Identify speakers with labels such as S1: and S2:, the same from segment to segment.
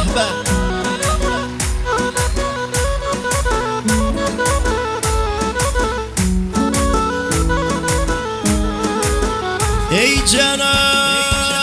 S1: ای جانان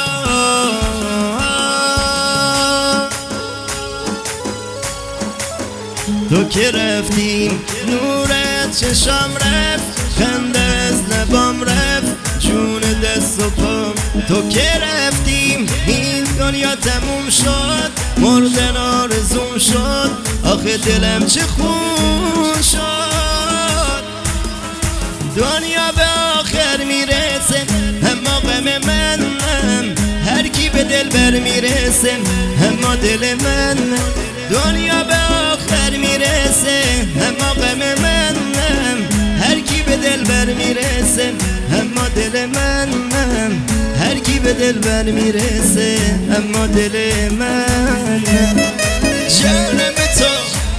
S1: تو که رفتی نورت چشم رفت، خنده از لبام رفت، جون دست و پام. تو که رفتی این دنیا تموم شد، مردن آرزوم شد، آخه دلم چه خون شد. دنیا به آخر میرسه اما غم منم، هر کی به دل بر میرسه اما دل من. دنیا به آخر میرسه اما غم منم، هر کی به دل بر میرسه اما دل من. هر کی به دل بر میرسه اما دل من. جانم تو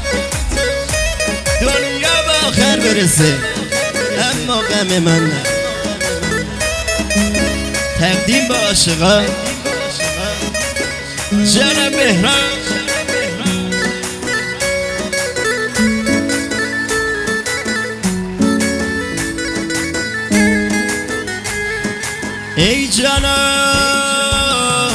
S1: دنیا به آخر برسه اما غم من. تقدیم به عاشقان جانم مهران. ای جانان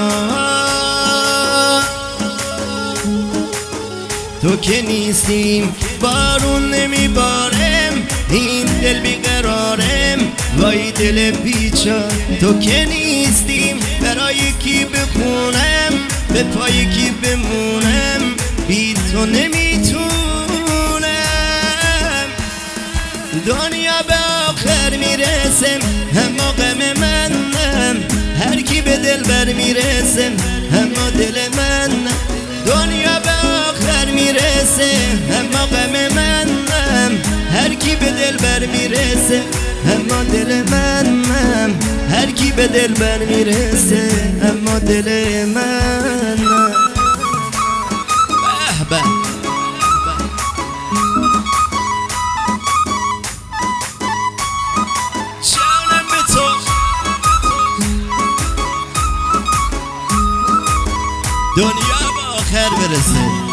S1: تو که نیستیم بارون نمیبارم، این دل بیقرارم وای دل بیچار. تو که نیستیم برای کی بخونم، به پای کی بمونم، بی تو نمیتونم. دنیا به آخر میرسم اما غم منم، هر کی به دل بر میرسم اما دل من. دنیا به آخر میرسه اما غم منم، هر کی به دل بر میرسه اما دل من. هر کی به دل بر میرسه اما دل من. به به جانم به تو دنیا به آخر برسه